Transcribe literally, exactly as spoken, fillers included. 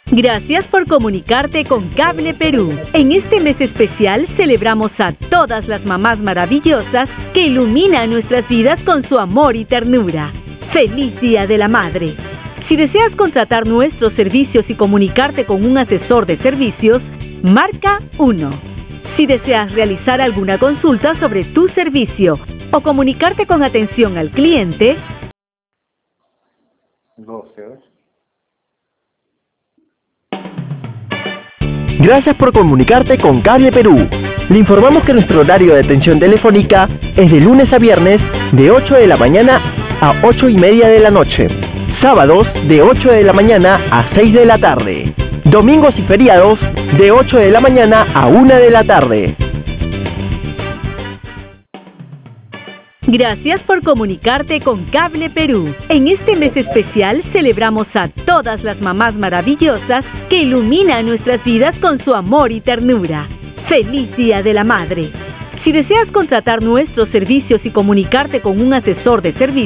Gracias por comunicarte con Cable Perú. En este mes especial celebramos a todas las mamás maravillosas que iluminan nuestras vidas con su amor y ternura. ¡Feliz Día de la Madre! Si deseas contratar nuestros servicios y comunicarte con un asesor de servicios, marca uno. Si deseas realizar alguna consulta sobre tu servicio o comunicarte con atención al cliente, doce. Gracias por comunicarte con Cable Perú. Le informamos que nuestro horario de atención telefónica es de lunes a viernes de ocho de la mañana a ocho y media de la noche. Sábados de ocho de la mañana a seis de la tarde. Domingos y feriados de ocho de la mañana a una de la tarde. Gracias por comunicarte con Cable Perú. En este mes especial celebramos a todas las mamás maravillosas que iluminan nuestras vidas con su amor y ternura. ¡Feliz Día de la Madre! Si deseas contratar nuestros servicios y comunicarte con un asesor de servicios,